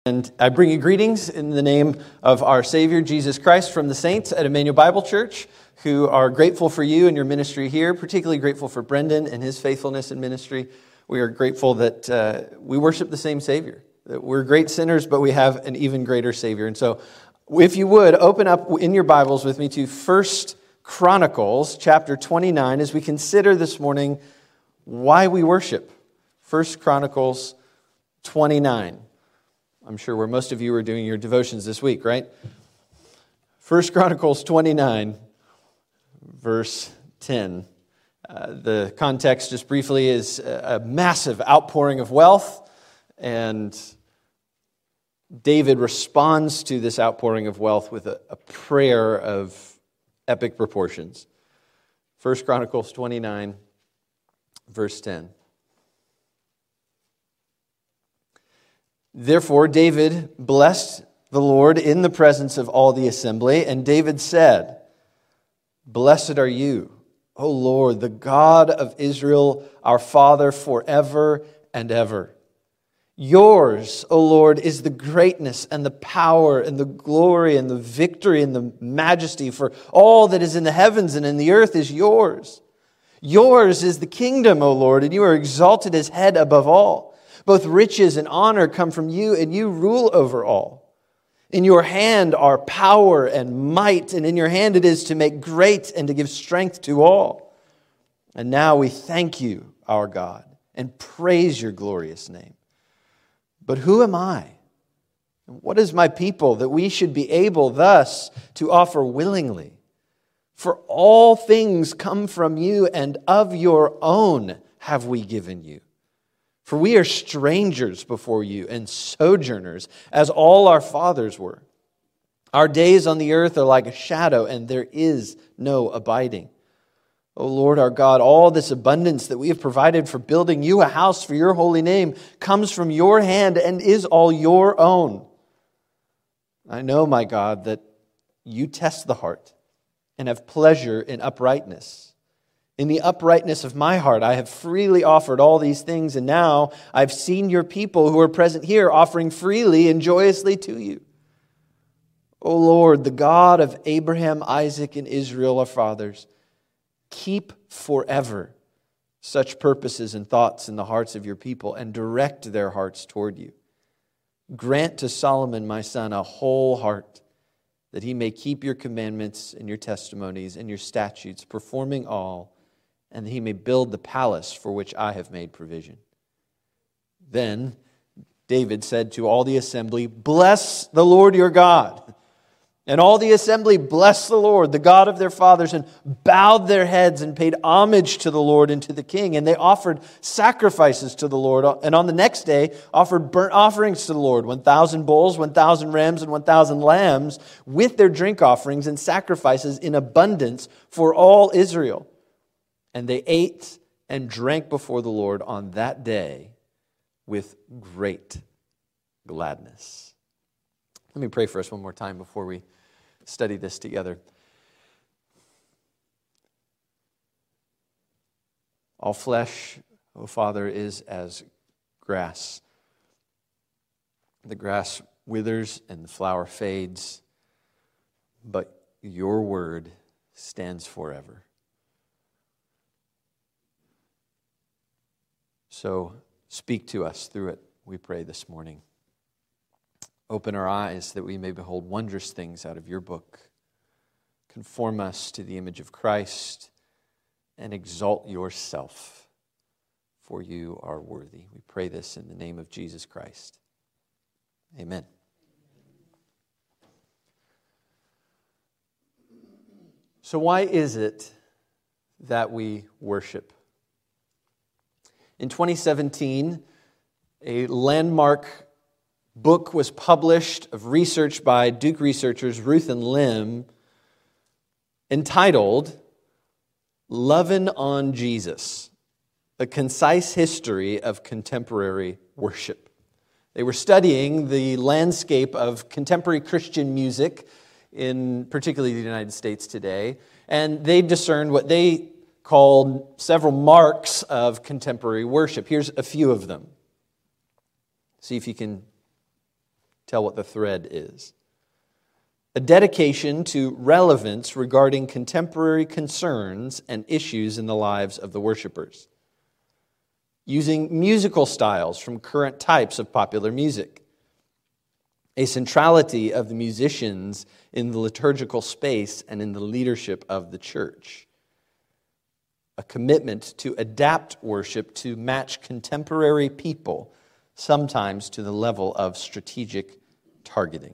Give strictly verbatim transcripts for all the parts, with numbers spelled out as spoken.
And I bring you greetings in the name of our Savior, Jesus Christ, from the saints at Emmanuel Bible Church, who are grateful for you and your ministry here, particularly grateful for Brendan and his faithfulness in ministry. We are grateful that uh, we worship the same Savior, that we're great sinners, but we have an even greater Savior. And so, if you would, open up in your Bibles with me to First Chronicles chapter twenty-nine as we consider this morning why we worship. First Chronicles twenty-nine. I'm sure where most of you are doing your devotions this week, right? First Chronicles twenty-nine, verse ten. Uh, the context, just briefly, is a massive outpouring of wealth, and David responds to this outpouring of wealth with a, a prayer of epic proportions. First Chronicles twenty-nine, verse ten. Therefore, David blessed the Lord in the presence of all the assembly, and David said, "Blessed are you, O Lord, the God of Israel, our Father, forever and ever. Yours, O Lord, is the greatness and the power and the glory and the victory and the majesty, for all that is in the heavens and in the earth is yours. Yours is the kingdom, O Lord, and you are exalted as head above all. Both riches and honor come from you, and you rule over all. In your hand are power and might, and in your hand it is to make great and to give strength to all. And now we thank you, our God, and praise your glorious name. But who am I? And what is my people that we should be able thus to offer willingly? For all things come from you, and of your own have we given you. For we are strangers before you and sojourners, as all our fathers were. Our days on the earth are like a shadow, and there is no abiding. O Lord our God, all this abundance that we have provided for building you a house for your holy name comes from your hand and is all your own. I know, my God, that you test the heart and have pleasure in uprightness. In the uprightness of my heart, I have freely offered all these things, and now I've seen your people who are present here offering freely and joyously to you. O Lord, the God of Abraham, Isaac, and Israel, our fathers, keep forever such purposes and thoughts in the hearts of your people, and direct their hearts toward you. Grant to Solomon, my son, a whole heart, that he may keep your commandments and your testimonies and your statutes, performing all, and that he may build the palace for which I have made provision." Then David said to all the assembly, "Bless the Lord your God." And all the assembly blessed the Lord, the God of their fathers, and bowed their heads and paid homage to the Lord and to the king. And they offered sacrifices to the Lord. And on the next day offered burnt offerings to the Lord, one thousand bulls, one thousand rams, and one thousand lambs, with their drink offerings and sacrifices in abundance for all Israel. And they ate and drank before the Lord on that day with great gladness. Let me pray for us one more time before we study this together. All flesh, O Father, is as grass. The grass withers and the flower fades, but your word stands forever. So speak to us through it, we pray this morning. Open our eyes that we may behold wondrous things out of your book. Conform us to the image of Christ and exalt yourself, for you are worthy. We pray this in the name of Jesus Christ. Amen. So why is it that we worship? In twenty seventeen, a landmark book was published of research by Duke researchers Ruth and Lim entitled "Lovin' on Jesus, a concise history of contemporary worship." They were studying the landscape of contemporary Christian music in particularly the United States today, and they discerned what they called several marks of contemporary worship. Here's a few of them. See if you can tell what the thread is. A dedication to relevance regarding contemporary concerns and issues in the lives of the worshipers. Using musical styles from current types of popular music. A centrality of the musicians in the liturgical space and in the leadership of the church. A commitment to adapt worship to match contemporary people, sometimes to the level of strategic targeting.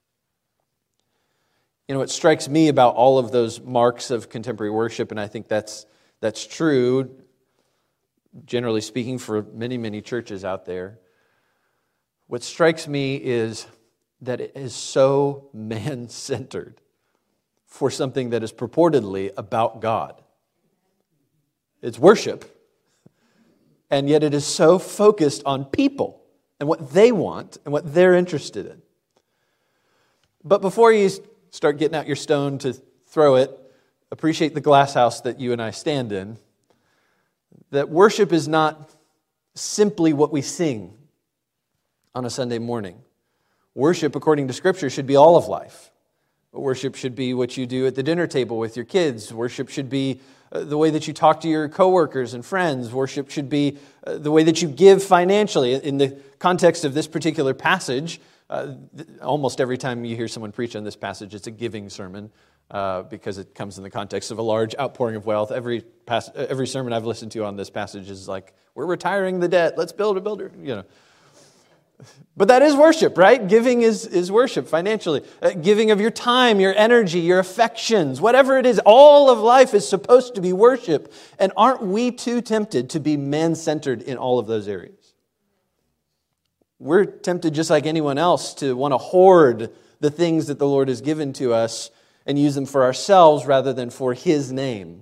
You know, what strikes me about all of those marks of contemporary worship, and I think that's that's true, generally speaking, for many, many churches out there, what strikes me is that it is so man-centered for something that is purportedly about God. It's worship, and yet it is so focused on people and what they want and what they're interested in. But before you start getting out your stone to throw it, appreciate the glass house that you and I stand in, that worship is not simply what we sing on a Sunday morning. Worship, according to Scripture, should be all of life. Worship should be what you do at the dinner table with your kids. Worship should be the way that you talk to your coworkers and friends. Worship should be the way that you give financially. In the context of this particular passage, uh, almost every time you hear someone preach on this passage, it's a giving sermon uh, because it comes in the context of a large outpouring of wealth. Every pas- every sermon I've listened to on this passage is like, we're retiring the debt. Let's build a builder, you know. But that is worship, right? Giving is, is worship financially. Uh, giving of your time, your energy, your affections, whatever it is, all of life is supposed to be worship. And aren't we too tempted to be man-centered in all of those areas? We're tempted just like anyone else to want to hoard the things that the Lord has given to us and use them for ourselves rather than for His name.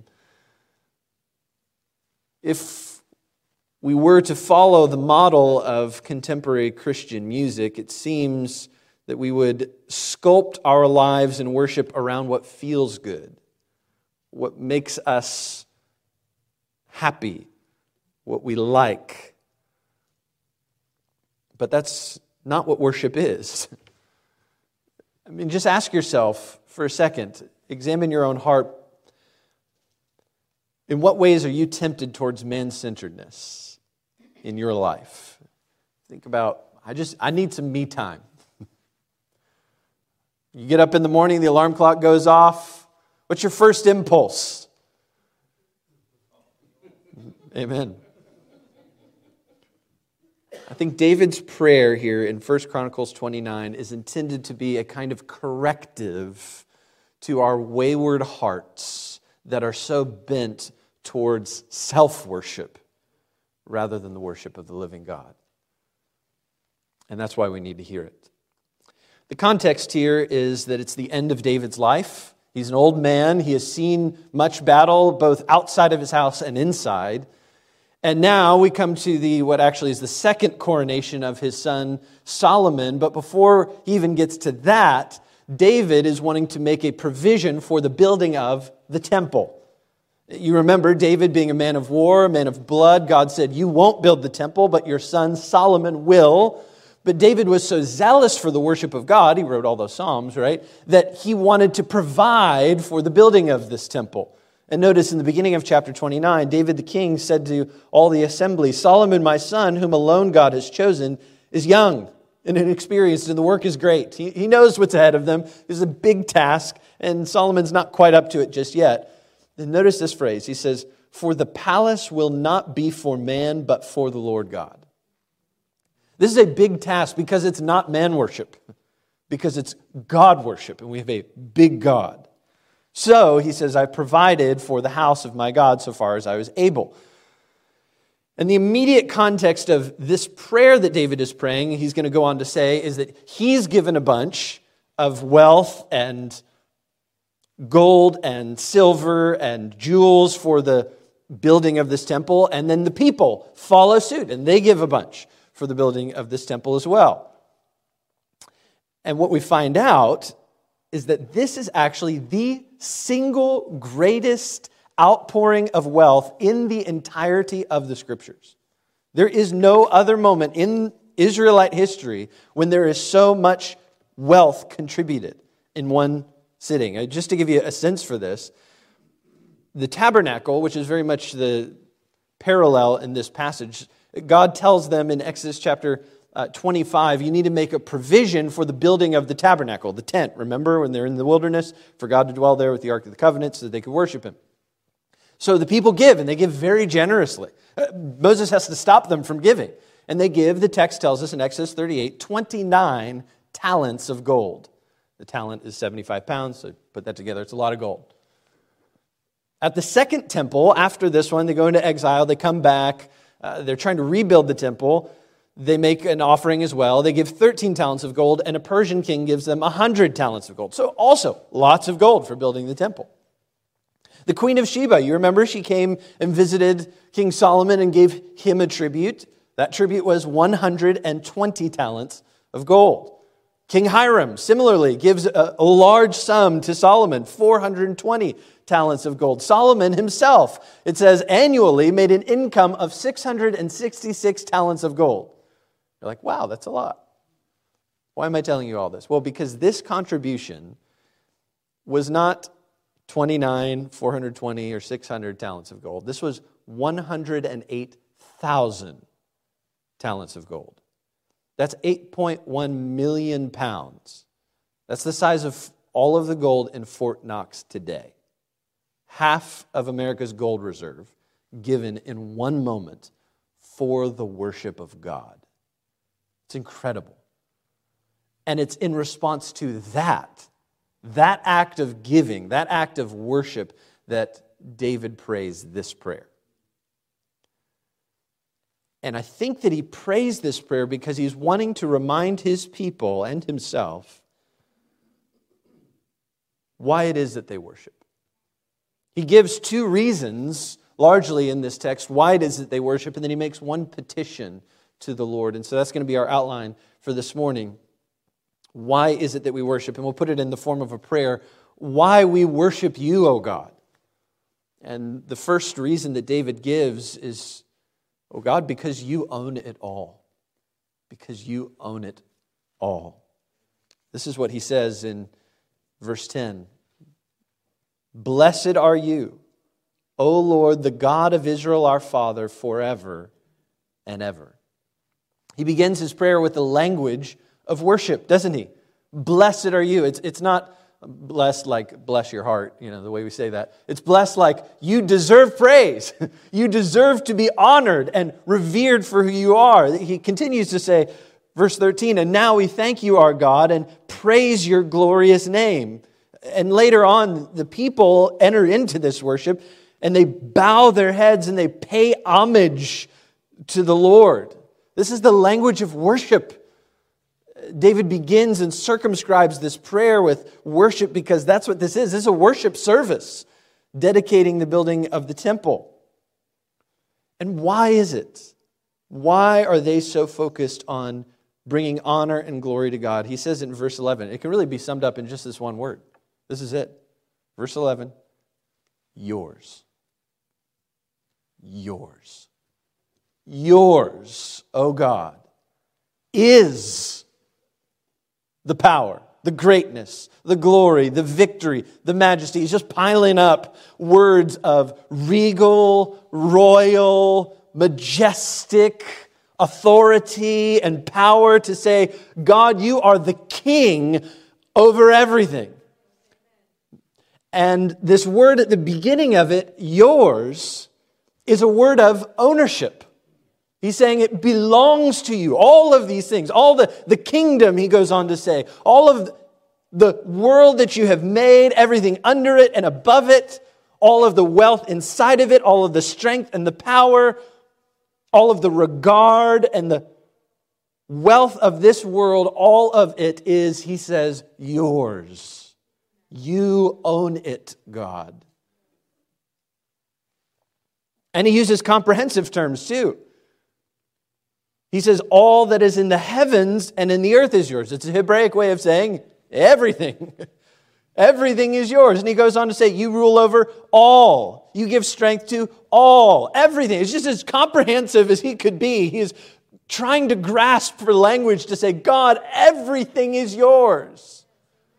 If we were to follow the model of contemporary Christian music, it seems that we would sculpt our lives in worship around what feels good, what makes us happy, what we like. But that's not what worship is. I mean, just ask yourself for a second, examine your own heart. In what ways are you tempted towards man-centeredness in your life? Think about, I just, I need some me time. You get up in the morning, the alarm clock goes off. What's your first impulse? Amen. I think David's prayer here in First Chronicles twenty-nine is intended to be a kind of corrective to our wayward hearts that are so bent towards self-worship rather than the worship of the living God. And that's why we need to hear it. The context here is that it's the end of David's life. He's an old man. He has seen much battle, both outside of his house and inside. And now we come to the what actually is the second coronation of his son Solomon. But before he even gets to that, David is wanting to make a provision for the building of the temple. You remember David being a man of war, a man of blood. God said, you won't build the temple, but your son Solomon will. But David was so zealous for the worship of God, he wrote all those Psalms, right, that he wanted to provide for the building of this temple. And notice in the beginning of chapter twenty-nine, David the king said to all the assembly, Solomon, my son, whom alone God has chosen, is young and inexperienced, and the work is great. He, he knows what's ahead of them. This is a big task, and Solomon's not quite up to it just yet. Then notice this phrase. He says, for the palace will not be for man, but for the Lord God. This is a big task because it's not man worship, because it's God worship, and we have a big God. So, he says, I provided for the house of my God so far as I was able. And the immediate context of this prayer that David is praying, he's going to go on to say, is that he's given a bunch of wealth and gold and silver and jewels for the building of this temple, and then the people follow suit, and they give a bunch for the building of this temple as well. And what we find out is that this is actually the single greatest outpouring of wealth in the entirety of the Scriptures. There is no other moment in Israelite history when there is so much wealth contributed in one sitting. Uh, Just to give you a sense for this, the tabernacle, which is very much the parallel in this passage, God tells them in Exodus chapter uh, twenty-five, you need to make a provision for the building of the tabernacle, the tent. Remember when they're in the wilderness, for God to dwell there with the Ark of the Covenant so that they could worship Him. So the people give, and they give very generously. Uh, Moses has to stop them from giving. And they give, the text tells us in Exodus thirty-eight, twenty-nine talents of gold. The talent is seventy-five pounds, so put that together, it's a lot of gold. At the second temple, after this one, they go into exile, they come back, uh, they're trying to rebuild the temple. They make an offering as well. They give thirteen talents of gold, and a Persian king gives them one hundred talents of gold. So also, lots of gold for building the temple. The Queen of Sheba, you remember, she came and visited King Solomon and gave him a tribute. That tribute was one hundred twenty talents of gold. King Hiram, similarly, gives a, a large sum to Solomon, four hundred twenty talents of gold. Solomon himself, it says, annually made an income of six hundred sixty-six talents of gold. You're like, wow, that's a lot. Why am I telling you all this? Well, because this contribution was not twenty-nine, four hundred twenty, or six hundred talents of gold. This was one hundred eight thousand talents of gold. That's eight point one million pounds. That's the size of all of the gold in Fort Knox today. Half of America's gold reserve given in one moment for the worship of God. It's incredible. And it's in response to that, that act of giving, that act of worship, that David prays this prayer. And I think that he prays this prayer because he's wanting to remind his people and himself why it is that they worship. He gives two reasons, largely in this text, why it is that they worship, and then he makes one petition to the Lord. And so that's going to be our outline for this morning. Why is it that we worship? And we'll put it in the form of a prayer. Why we worship you, O God. And the first reason that David gives is, oh God, because you own it all. Because you own it all. This is what he says in verse ten. Blessed are you, O Lord, the God of Israel, our Father, forever and ever. He begins his prayer with the language of worship, doesn't he? Blessed are you. It's, it's not blessed like bless your heart, you know, the way we say that. It's blessed like you deserve praise. You deserve to be honored and revered for who you are. He continues to say, verse thirteen, and now we thank you, our God, and praise your glorious name. And later on, the people enter into this worship and they bow their heads and they pay homage to the Lord. This is the language of worship. David begins and circumscribes this prayer with worship because that's what this is. This is a worship service dedicating the building of the temple. And why is it? Why are they so focused on bringing honor and glory to God? He says in verse eleven, it can really be summed up in just this one word. This is it. Verse eleven, yours. Yours. Yours, O God, is the power, the greatness, the glory, the victory, the majesty. He's just piling up words of regal, royal, majestic authority and power to say, God, you are the king over everything. And this word at the beginning of it, yours, is a word of ownership. He's saying it belongs to you. All of these things, all the, the kingdom, he goes on to say, all of the world that you have made, everything under it and above it, all of the wealth inside of it, all of the strength and the power, all of the regard and the wealth of this world, all of it is, he says, yours. You own it, God. And he uses comprehensive terms too. He says, all that is in the heavens and in the earth is yours. It's a Hebraic way of saying everything. Everything is yours. And he goes on to say, you rule over all. You give strength to all. Everything. It's just as comprehensive as he could be. He is trying to grasp for language to say, God, everything is yours.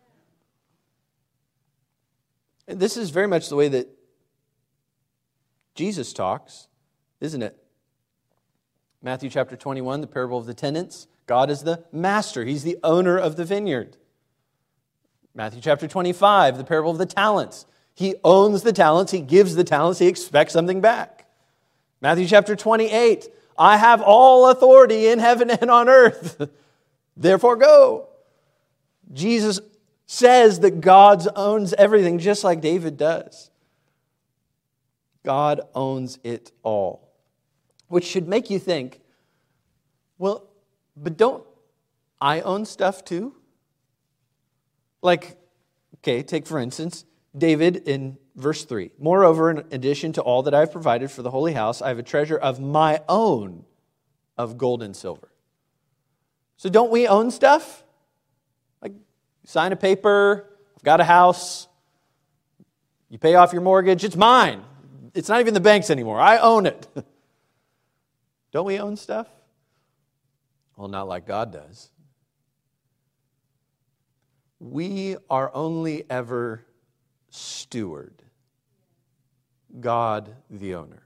And this is very much the way that Jesus talks, isn't it? Matthew chapter twenty-one, the parable of the tenants. God is the master. He's the owner of the vineyard. Matthew chapter twenty-five, the parable of the talents. He owns the talents. He gives the talents. He expects something back. Matthew chapter twenty-eight, I have all authority in heaven and on earth. Therefore go. Jesus says that God owns everything just like David does. God owns it all. Which should make you think, well, but don't I own stuff too? Like, okay, take for instance, David in verse three. Moreover, in addition to all that I have provided for the holy house, I have a treasure of my own of gold and silver. So don't we own stuff? Like, sign a paper, I've got a house, you pay off your mortgage, it's mine. It's not even the bank's anymore. I own it. Don't we own stuff? Well, not like God does. We are only ever steward. God the owner.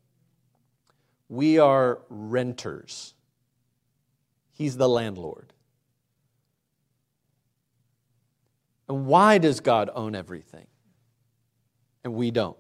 We are renters. He's the landlord. And why does God own everything? And we don't.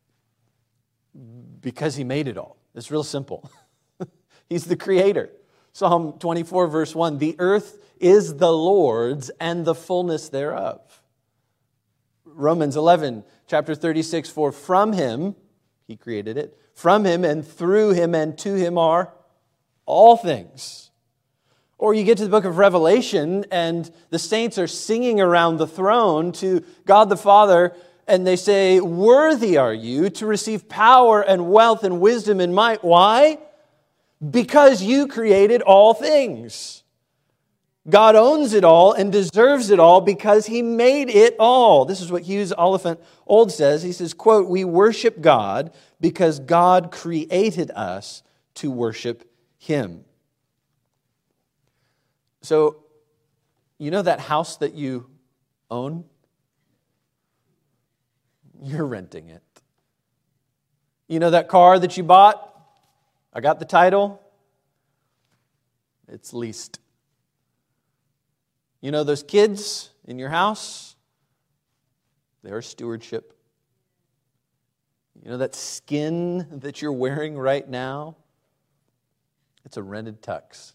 Because He made it all. It's real simple. He's the creator. Psalm twenty-four, verse one, the earth is the Lord's and the fullness thereof. Romans eleven, chapter thirty-six, for from Him, He created it, from Him and through Him and to Him are all things. Or you get to the book of Revelation and the saints are singing around the throne to God the Father, and they say, worthy are you to receive power and wealth and wisdom and might. Why? Because you created all things. God owns it all and deserves it all because He made it all. This is what Hughes Oliphant Old says. He says, quote, we worship God because God created us to worship Him. So, you know that house that you own? You're renting it. You know that car that you bought? I got the title. It's leased. You know those kids in your house? They're stewardship. You know that skin that you're wearing right now? It's a rented tux.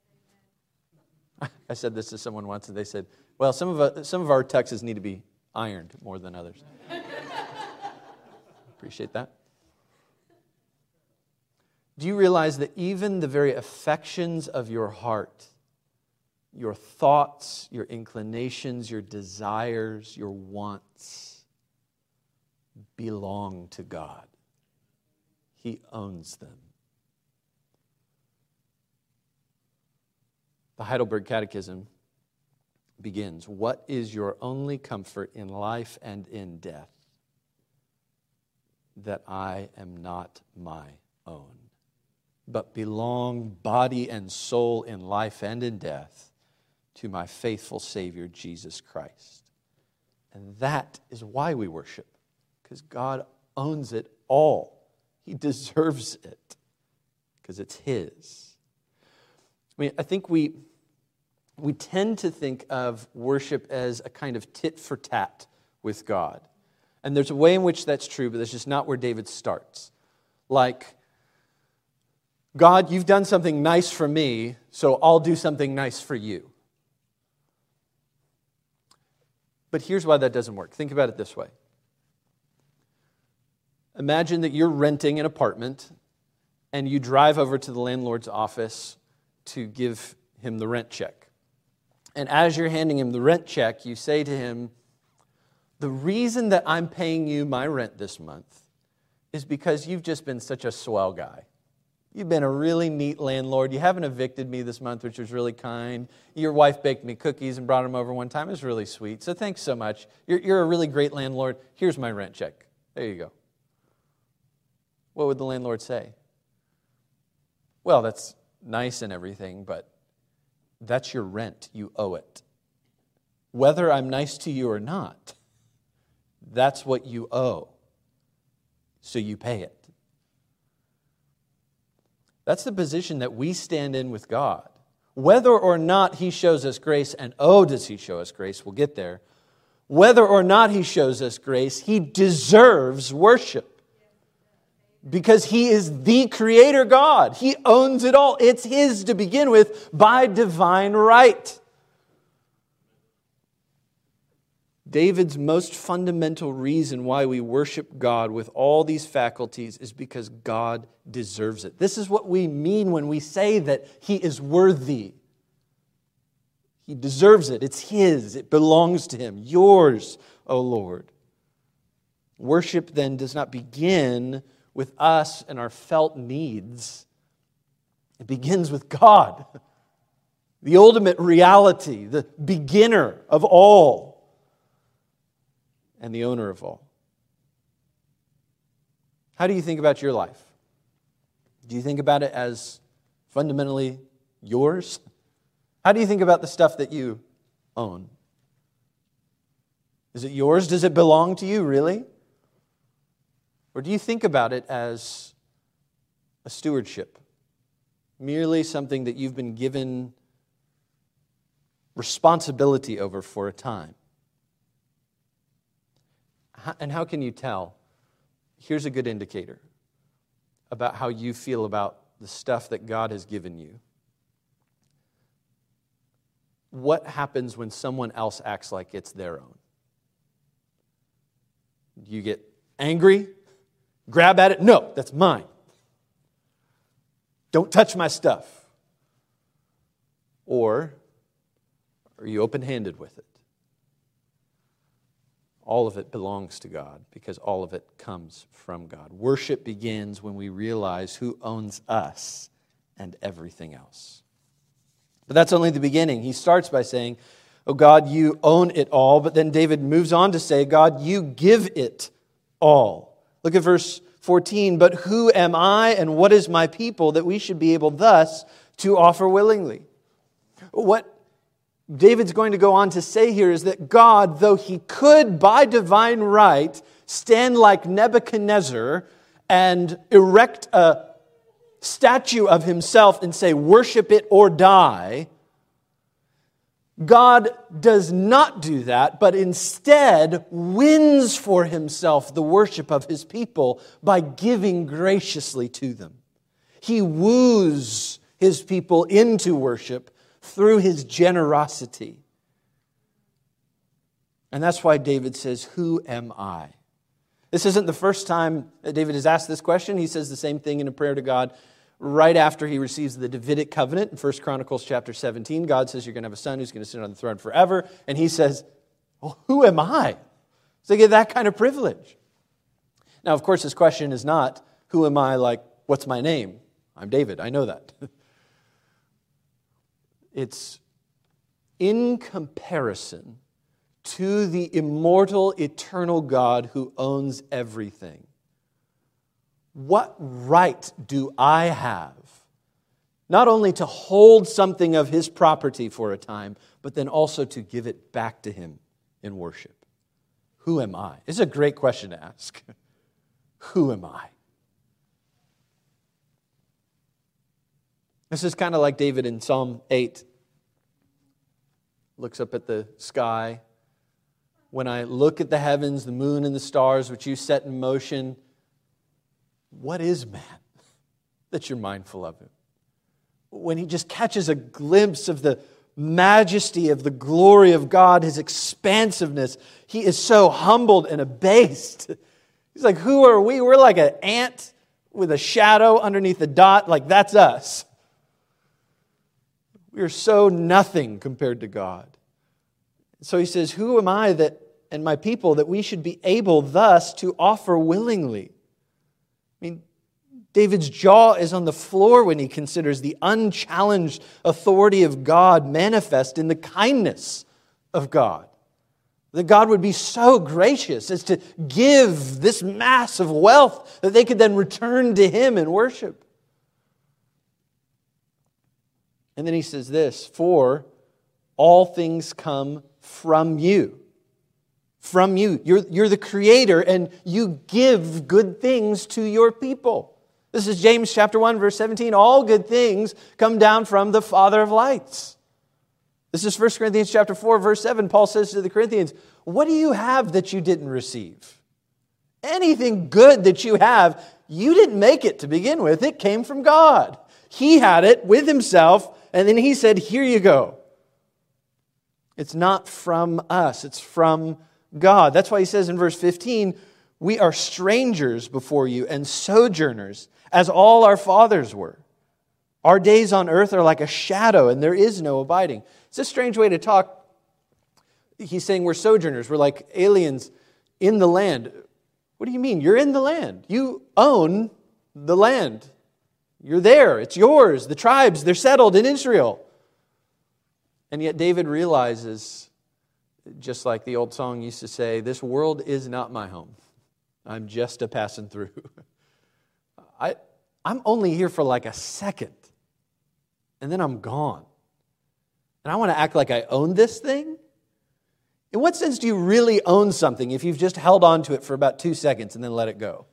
I said this to someone once and they said, well, some of our, some of our tuxes need to be ironed more than others. Appreciate that. Do you realize that even the very affections of your heart, your thoughts, your inclinations, your desires, your wants belong to God? He owns them. The Heidelberg Catechism begins, what is your only comfort in life and in death? That I am not my own, but belong body and soul in life and in death to my faithful Savior, Jesus Christ. And that is why we worship, because God owns it all. He deserves it, because it's His. I mean, I think we, we tend to think of worship as a kind of tit for tat with God. And there's a way in which that's true, but that's just not where David starts. Like, God, you've done something nice for me, so I'll do something nice for you. But here's why that doesn't work. Think about it this way. Imagine that you're renting an apartment and you drive over to the landlord's office to give him the rent check. And as you're handing him the rent check, you say to him, the reason that I'm paying you my rent this month is because you've just been such a swell guy. You've been a really neat landlord. You haven't evicted me this month, which was really kind. Your wife baked me cookies and brought them over one time. It was really sweet. So thanks so much. You're, you're a really great landlord. Here's my rent check. There you go. What would the landlord say? Well, that's nice and everything, but that's your rent. You owe it. Whether I'm nice to you or not, that's what you owe. So you pay it. That's the position that we stand in with God. Whether or not He shows us grace, and oh, does He show us grace, we'll get there. Whether or not He shows us grace, He deserves worship. Because He is the Creator God. He owns it all. It's His to begin with by divine right. David's most fundamental reason why we worship God with all these faculties is because God deserves it. This is what we mean when we say that He is worthy. He deserves it. It's His. It belongs to Him. Yours, O Lord. Worship then does not begin with us and our felt needs. It begins with God, the ultimate reality, the beginner of all, and the owner of all. How do you think about your life? Do you think about it as fundamentally yours? How do you think about the stuff that you own? Is it yours? Does it belong to you, really? Or do you think about it as a stewardship? Merely something that you've been given responsibility over for a time? And how can you tell? Here's a good indicator about how you feel about the stuff that God has given you. What happens when someone else acts like it's their own? Do you get angry? Grab at it? No, that's mine. Don't touch my stuff. Or are you open-handed with it? All of it belongs to God because all of it comes from God. Worship begins when we realize who owns us and everything else. But that's only the beginning. He starts by saying, oh God, you own it all. But then David moves on to say, God, you give it all. Look at verse fourteen. But who am I and what is my people that we should be able thus to offer willingly? What David's going to go on to say here is that God, though He could by divine right stand like Nebuchadnezzar and erect a statue of Himself and say, worship it or die, God does not do that, but instead wins for Himself the worship of His people by giving graciously to them. He woos His people into worship through His generosity. And that's why David says, who am I? This isn't the first time that David has asked this question. He says the same thing in a prayer to God right after he receives the Davidic covenant. In First Chronicles chapter seventeen, God says you're going to have a son who's going to sit on the throne forever. And he says, well, who am I to get that kind of privilege? Now, of course, his question is not, who am I, like, what's my name? I'm David, I know that. It's in comparison to the immortal, eternal God who owns everything. What right do I have not only to hold something of His property for a time, but then also to give it back to Him in worship? Who am I? It's a great question to ask. Who am I? This is kind of like David in Psalm eight. Looks up at the sky. When I look at the heavens, the moon and the stars, which you set in motion, what is man that you're mindful of him? When he just catches a glimpse of the majesty of the glory of God, His expansiveness, he is so humbled and abased. He's like, who are we? We're like an ant with a shadow underneath the dot. Like, that's us. We are so nothing compared to God. So he says, who am I that and my people that we should be able thus to offer willingly? I mean, David's jaw is on the floor when he considers the unchallenged authority of God manifest in the kindness of God. That God would be so gracious as to give this mass of wealth that they could then return to Him in worship. And then he says this, for all things come from you. From you. You're, you're the creator, and you give good things to your people. This is James chapter one, verse seventeen. All good things come down from the Father of lights. This is First Corinthians chapter four, verse seven. Paul says to the Corinthians, what do you have that you didn't receive? Anything good that you have, you didn't make it to begin with. It came from God. He had it with himself, and then he said, here you go. It's not from us, it's from God. That's why he says in verse fifteen, we are strangers before you and sojourners, as all our fathers were. Our days on earth are like a shadow, and there is no abiding. It's a strange way to talk. He's saying we're sojourners. We're like aliens in the land. What do you mean? You're in the land. You own the land. You're there. It's yours. The tribes, they're settled in Israel. And yet David realizes, just like the old song used to say, this world is not my home. I'm just a passing through. I, I'm only here for like a second, and then I'm gone. And I want to act like I own this thing? In what sense do you really own something if you've just held on to it for about two seconds and then let it go?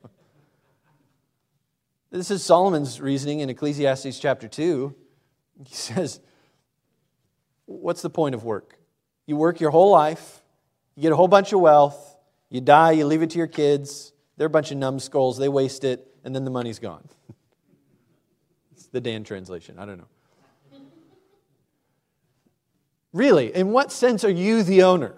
This is Solomon's reasoning in Ecclesiastes chapter two. He says, what's the point of work? You work your whole life, you get a whole bunch of wealth, you die, you leave it to your kids, they're a bunch of numbskulls, they waste it, and then the money's gone. It's the Dan translation, I don't know. Really, in what sense are you the owner?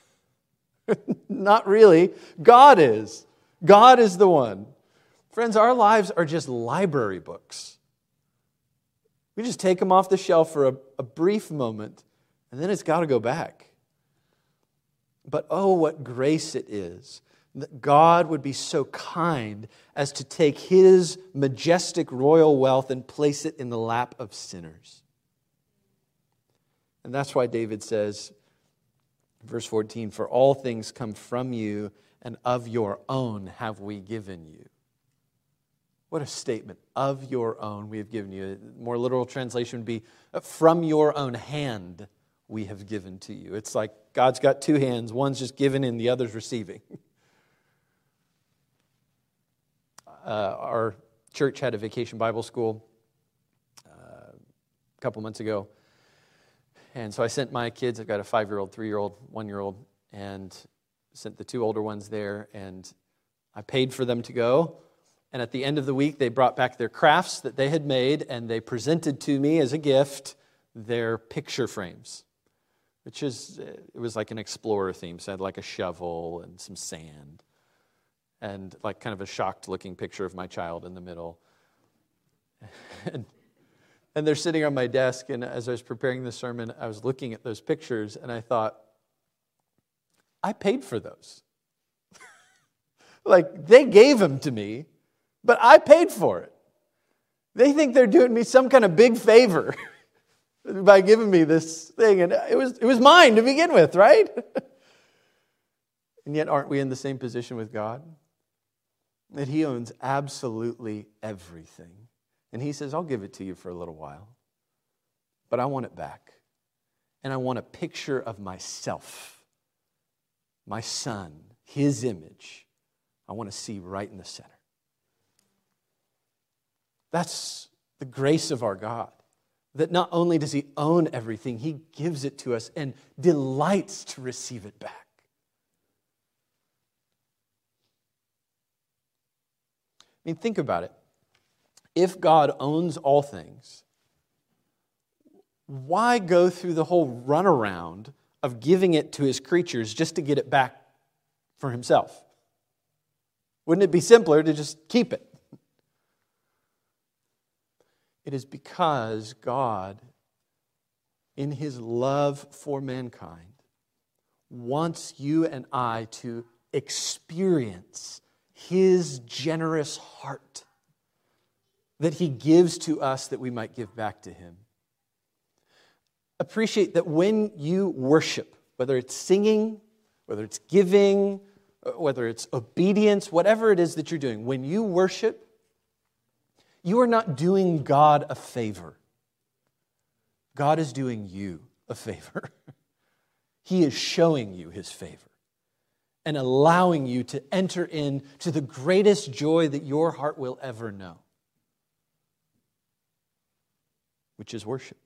Not really. God is. God is the one. Friends, our lives are just library books. We just take them off the shelf for a, a brief moment, and then it's got to go back. But oh, what grace it is that God would be so kind as to take His majestic royal wealth and place it in the lap of sinners. And that's why David says, verse fourteen, for all things come from you, and of your own have we given you. What a statement. Of your own we have given you. A more literal translation would be, from your own hand we have given to you. It's like God's got two hands. One's just giving and the other's receiving. Uh, our church had a vacation Bible school uh, a couple months ago. And so I sent my kids, I've got a five-year-old, three-year-old, one-year-old, and sent the two older ones there, and I paid for them to go. And at the end of the week, they brought back their crafts that they had made, and they presented to me as a gift their picture frames, which is, it was like an explorer theme, so I had like a shovel and some sand, and like kind of a shocked-looking picture of my child in the middle. and And they're sitting on my desk, and as I was preparing the sermon, I was looking at those pictures, and I thought, I paid for those. Like, they gave them to me, but I paid for it. They think they're doing me some kind of big favor by giving me this thing, and it was, it was mine to begin with, right? And yet, aren't we in the same position with God? That He owns absolutely everything. And He says, I'll give it to you for a little while, but I want it back. And I want a picture of myself, my Son, His image. I want to see right in the center. That's the grace of our God, that not only does He own everything, He gives it to us and delights to receive it back. I mean, think about it. If God owns all things, why go through the whole runaround of giving it to His creatures just to get it back for Himself? Wouldn't it be simpler to just keep it? It is because God, in His love for mankind, wants you and I to experience His generous heart that He gives to us that we might give back to Him. Appreciate that when you worship, whether it's singing, whether it's giving, whether it's obedience, whatever it is that you're doing, when you worship, you are not doing God a favor. God is doing you a favor. He is showing you His favor and allowing you to enter into the greatest joy that your heart will ever know, which is worship.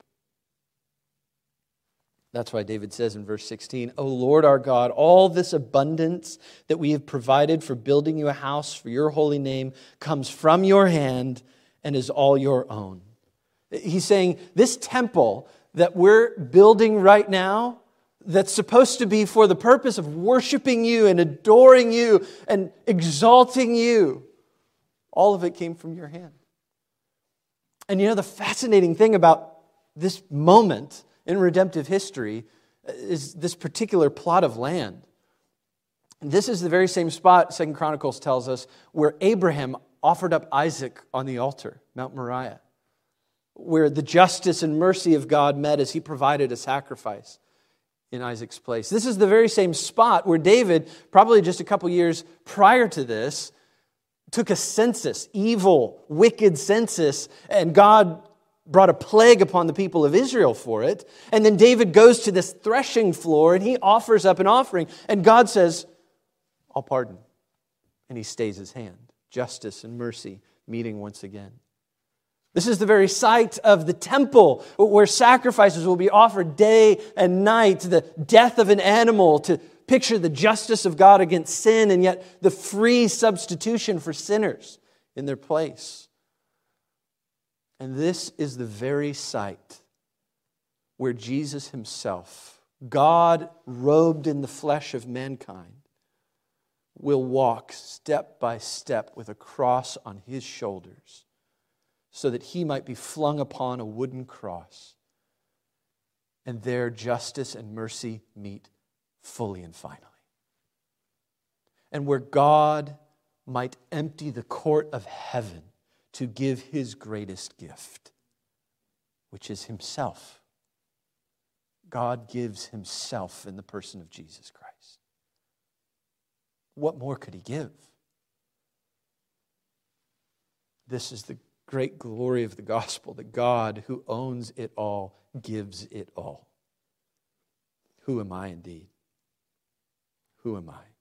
That's why David says in verse sixteen, O Lord our God, all this abundance that we have provided for building you a house for your holy name comes from your hand and is all your own. He's saying this temple that we're building right now, that's supposed to be for the purpose of worshiping you and adoring you and exalting you, all of it came from your hand. And you know, the fascinating thing about this moment in redemptive history is this particular plot of land. This is the very same spot, Second Chronicles tells us, where Abraham offered up Isaac on the altar, Mount Moriah, where the justice and mercy of God met as He provided a sacrifice in Isaac's place. This is the very same spot where David, probably just a couple years prior to this, took a census, evil, wicked census, and God brought a plague upon the people of Israel for it. And then David goes to this threshing floor and he offers up an offering. And God says, I'll pardon. And He stays His hand. Justice and mercy meeting once again. This is the very site of the temple where sacrifices will be offered day and night. The death of an animal to picture the justice of God against sin and yet the free substitution for sinners in their place. And this is the very site where Jesus Himself, God robed in the flesh of mankind, will walk step by step with a cross on His shoulders so that He might be flung upon a wooden cross and there justice and mercy meet fully and finally. And where God might empty the court of heaven to give His greatest gift, which is Himself. God gives Himself in the person of Jesus Christ. What more could He give? This is the great glory of the gospel, that God, who owns it all, gives it all. Who am I indeed? Who am I?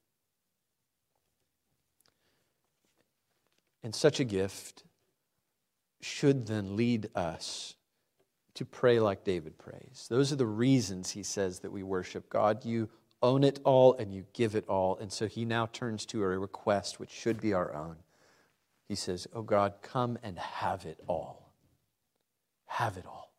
And such a gift should then lead us to pray like David prays. Those are the reasons he says that we worship God. You own it all and you give it all. And so he now turns to a request which should be our own. He says, oh God, come and have it all. Have it all.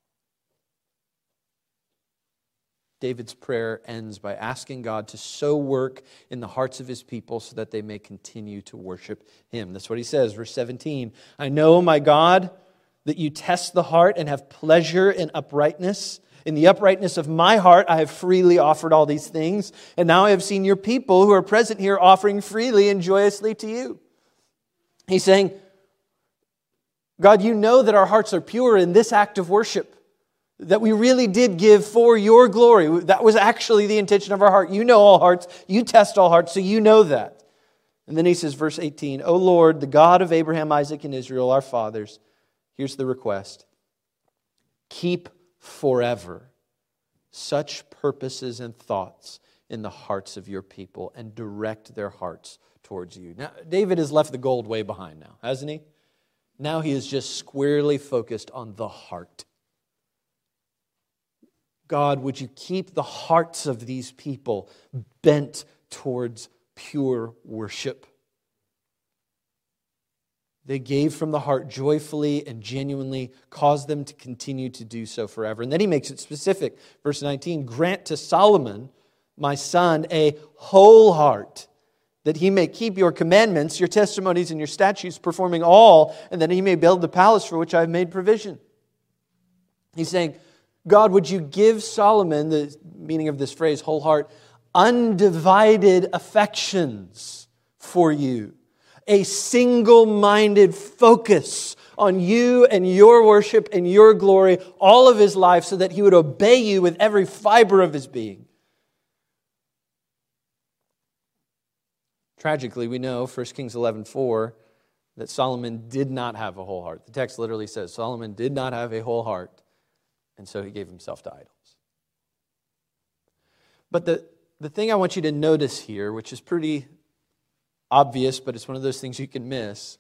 David's prayer ends by asking God to so work in the hearts of His people so that they may continue to worship Him. That's what he says, verse seventeen. I know, my God, that you test the heart and have pleasure in uprightness. In the uprightness of my heart, I have freely offered all these things. And now I have seen your people who are present here offering freely and joyously to you. He's saying, God, you know that our hearts are pure in this act of worship, that we really did give for your glory. That was actually the intention of our heart. You know all hearts. You test all hearts, so you know that. And then he says, verse eighteen, O Lord, the God of Abraham, Isaac, and Israel, our fathers, here's the request. Keep forever such purposes and thoughts in the hearts of your people and direct their hearts towards you. Now, David has left the gold way behind now, hasn't he? Now he is just squarely focused on the heart. God, would you keep the hearts of these people bent towards pure worship? They gave from the heart joyfully and genuinely, cause them to continue to do so forever. And then he makes it specific. Verse nineteen, grant to Solomon, my son, a whole heart, that he may keep your commandments, your testimonies, and your statutes, performing all, and that he may build the palace for which I have made provision. He's saying, God, would you give Solomon, the meaning of this phrase, whole heart, undivided affections for you, a single-minded focus on you and your worship and your glory all of his life so that he would obey you with every fiber of his being. Tragically, we know, First Kings eleven four, that Solomon did not have a whole heart. The text literally says Solomon did not have a whole heart. And so he gave himself to idols. But the, the thing I want you to notice here, which is pretty obvious, but it's one of those things you can miss.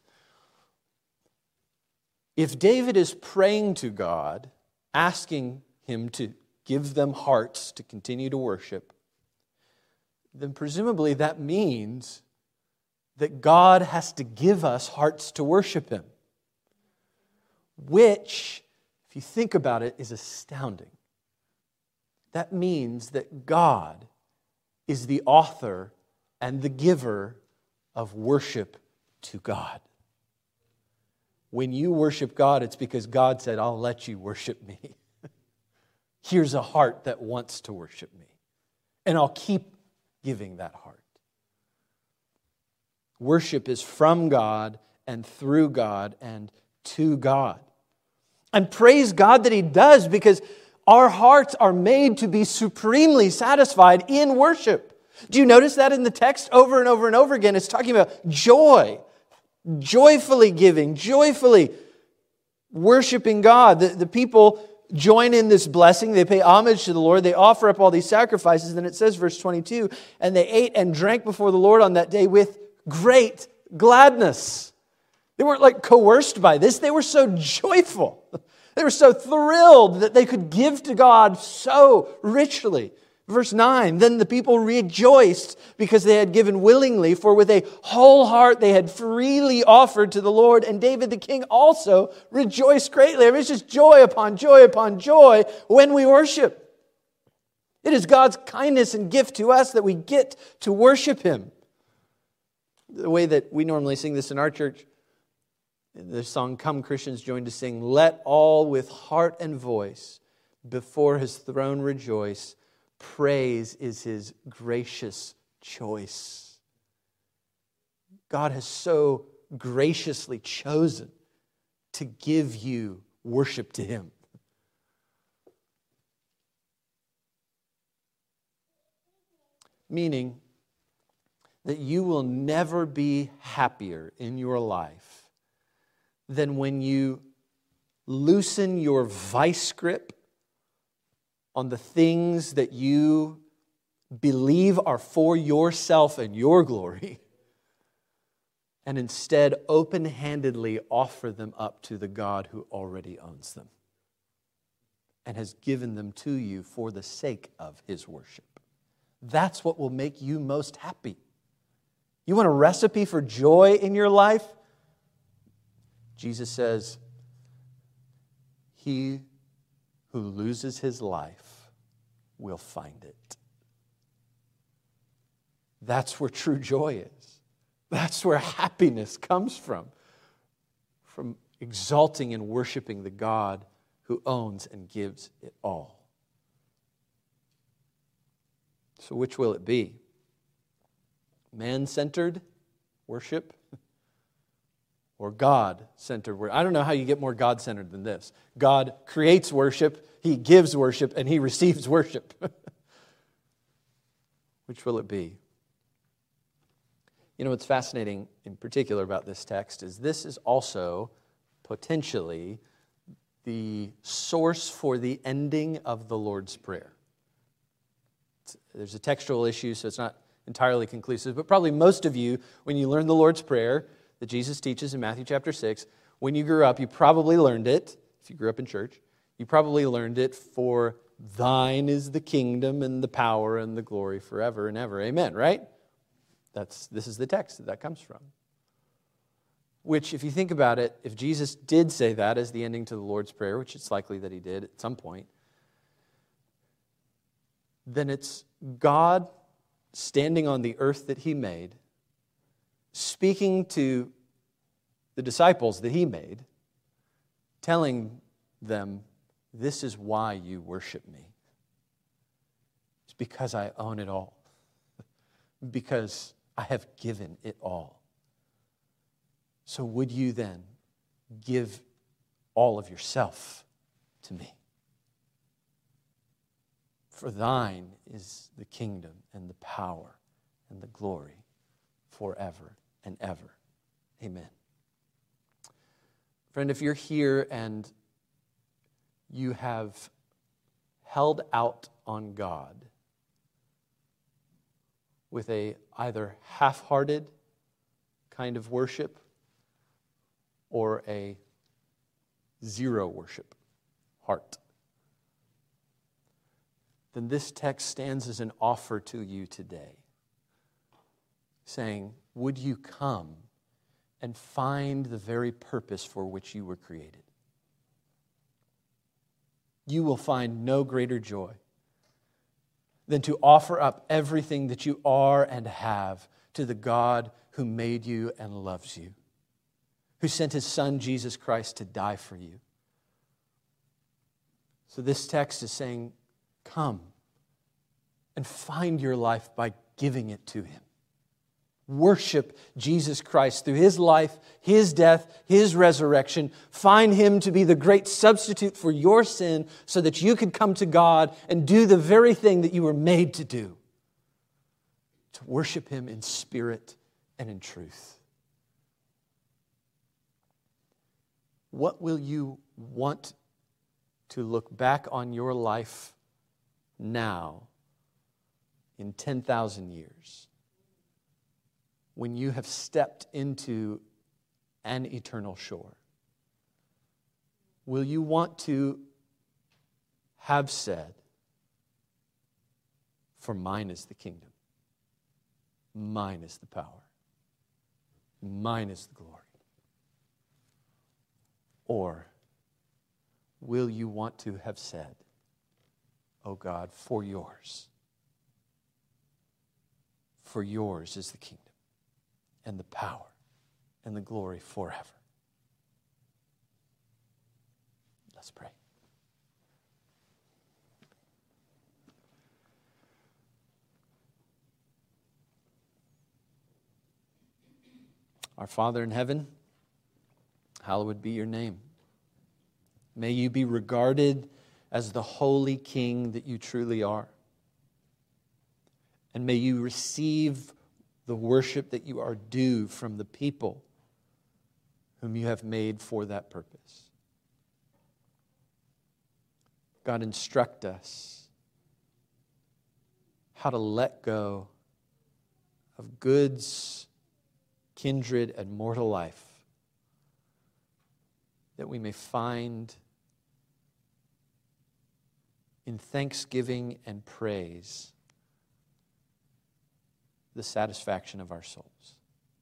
If David is praying to God, asking him to give them hearts to continue to worship, then presumably that means that God has to give us hearts to worship Him. Which, if you think about it, is astounding. That means that God is the author and the giver of worship to God. When you worship God, it's because God said, I'll let you worship me. Here's a heart that wants to worship me. And I'll keep giving that heart. Worship is from God and through God and to God. And praise God that He does, because our hearts are made to be supremely satisfied in worship. Do you notice that in the text over and over and over again? It's talking about joy, joyfully giving, joyfully worshiping God. The, the people join in this blessing. They pay homage to the Lord. They offer up all these sacrifices. And it says, verse twenty-two, and they ate and drank before the Lord on that day with great gladness. They weren't like coerced by this. They were so joyful. They were so thrilled that they could give to God so richly. Verse nine, then the people rejoiced because they had given willingly, for with a whole heart they had freely offered to the Lord. And David the king also rejoiced greatly. I mean, it's just joy upon joy upon joy when we worship. It is God's kindness and gift to us that we get to worship Him. The way that we normally sing this in our church, the song, Come Christians Join to Sing, let all with heart and voice before His throne rejoice. Praise is His gracious choice. God has so graciously chosen to give you worship to Him. Meaning that you will never be happier in your life than when you loosen your vice grip on the things that you believe are for yourself and your glory, and instead open-handedly offer them up to the God who already owns them and has given them to you for the sake of His worship. That's what will make you most happy. You want a recipe for joy in your life? Jesus says, he who loses his life will find it. That's where true joy is. That's where happiness comes from. From exalting and worshiping the God who owns and gives it all. So which will it be? Man-centered worship or God-centered worship? I don't know how you get more God-centered than this. God creates worship, He gives worship, and He receives worship. Which will it be? You know what's fascinating in particular about this text is this is also potentially the source for the ending of the Lord's Prayer. It's, there's a textual issue, so it's not entirely conclusive, but probably most of you, when you learn the Lord's Prayer that Jesus teaches in Matthew chapter six, when you grew up, you probably learned it, if you grew up in church, you probably learned it for thine is the kingdom and the power and the glory forever and ever. Amen, right? That's this is the text that that comes from. Which, if you think about it, if Jesus did say that as the ending to the Lord's Prayer, which it's likely that He did at some point, then it's God standing on the earth that He made, speaking to the disciples that He made, telling them, this is why you worship me. It's because I own it all. Because I have given it all. So would you then give all of yourself to me? For thine is the kingdom and the power and the glory forever and ever. Amen. Friend, if you're here and you have held out on God with a either half-hearted kind of worship or a zero worship heart, then this text stands as an offer to you today, saying, would you come and find the very purpose for which you were created? You will find no greater joy than to offer up everything that you are and have to the God who made you and loves you, who sent His Son, Jesus Christ, to die for you. So this text is saying, come and find your life by giving it to Him. Worship Jesus Christ through His life, His death, His resurrection. Find Him to be the great substitute for your sin so that you could come to God and do the very thing that you were made to do. To worship Him in spirit and in truth. What will you want to look back on your life now in ten thousand years? When you have stepped into an eternal shore, will you want to have said, for mine is the kingdom, mine is the power, mine is the glory? Or will you want to have said, oh God, for yours, for yours is the kingdom, and the power, and the glory forever? Let's pray. Our Father in heaven, hallowed be your name. May you be regarded as the holy King that you truly are. And may you receive the worship that you are due from the people whom you have made for that purpose. God, instruct us how to let go of goods, kindred, and mortal life, that we may find in thanksgiving and praise the satisfaction of our souls.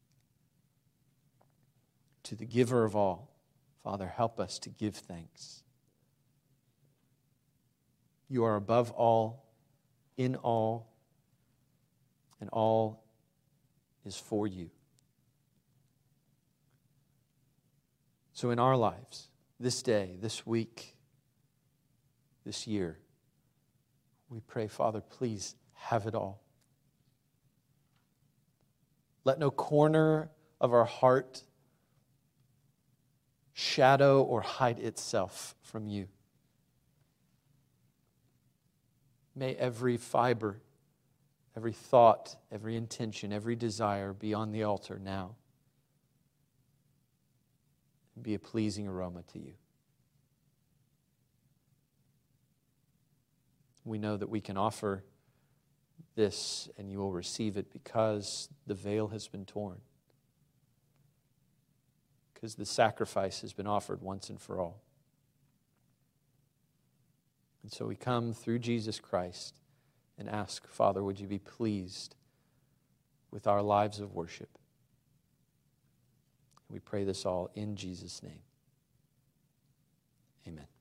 To the giver of all, Father, help us to give thanks. You are above all, in all, and all is for you. So in our lives, this day, this week, this year, we pray, Father, please have it all. Let no corner of our heart shadow or hide itself from you. May every fiber, every thought, every intention, every desire be on the altar now and be a pleasing aroma to you. We know that we can offer this and you will receive it because the veil has been torn. Because the sacrifice has been offered once and for all. And so we come through Jesus Christ and ask, Father, would you be pleased with our lives of worship? We pray this all in Jesus' name. Amen.